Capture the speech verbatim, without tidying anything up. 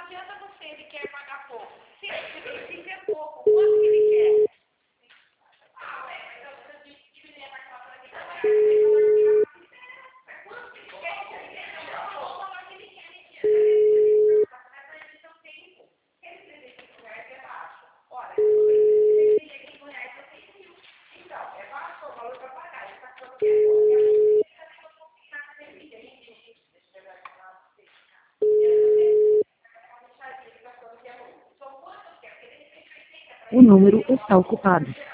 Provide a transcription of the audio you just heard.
adianta você, ele quer pagar pouco. Se ele se quer pouco, quanto que ele quer? Ah, ué, mas eu preciso diminuir a parcela para quem quanto que ele quer? O valor que ele quer, ele quer. Mas ele não tem. Ele trinta e cinco reais é baixo. Olha, tudo bem, trinta e cinco reais eu tenho mil. Então, é baixo o valor para pagar. Ele está falando que é bom. O número está ocupado.